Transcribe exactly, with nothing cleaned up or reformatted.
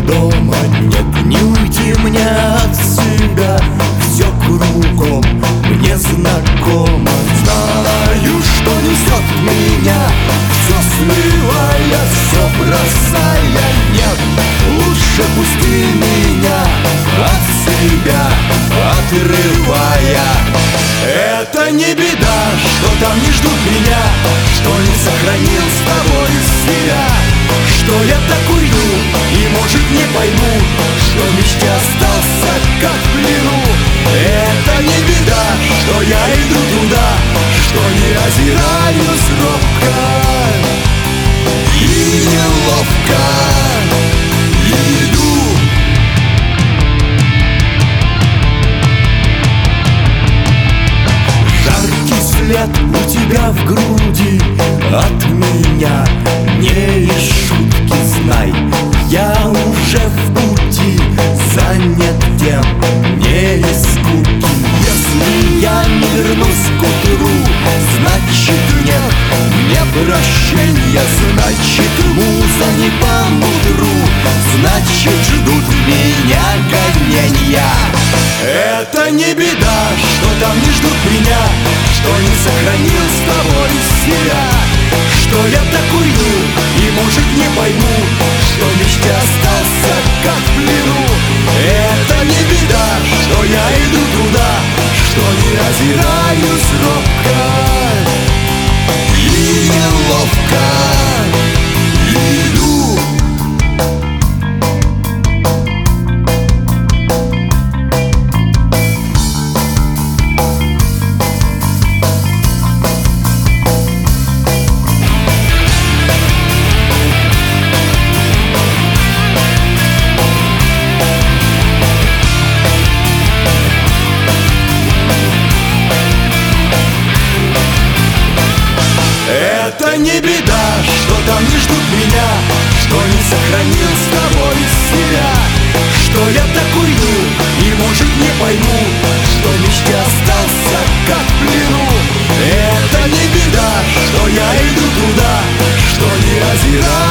дома нет, не уйти мне от себя. Все кругом мне знакомо. Знаю, что несет меня, все сливая, все бросая. Нет, лучше пусти меня от себя, отрывая. Это не беда, что там не ждут меня, что не сохранил с тобой себя, что я так уйду и, может, не пойму, что в мечте остался как в плену. Это не беда, что я иду туда, что не озираюсь робко и неловко иду. Жаркий след у тебя в груди от меня, не из шутки, знай, я уже в пути, занят тем, не из скуки. Если я не вернусь к утру, значит нет мне прощения, значит муза не по мудру, значит ждут меня гонения. Это не беда, что там не ждут меня, что не сохранил с тобой себя, что я так уйду и, может, не пойму, что в мечте остался как в плену. Это не беда, что я иду туда, что не озираюсь робко и неловко иду. Это не беда, что там не ждут меня, что не сохранил с тобой себя, что я так уйду и, может, не пойму, что в мечте остался как в плену. Это не беда, что я иду туда, что не озираюсь